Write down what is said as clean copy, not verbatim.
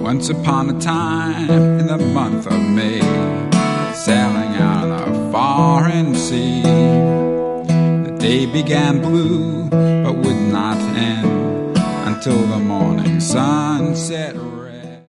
Once upon a time, in the month of May, sailing on a foreign sea, the day began blue, but would not end until the morning sun set.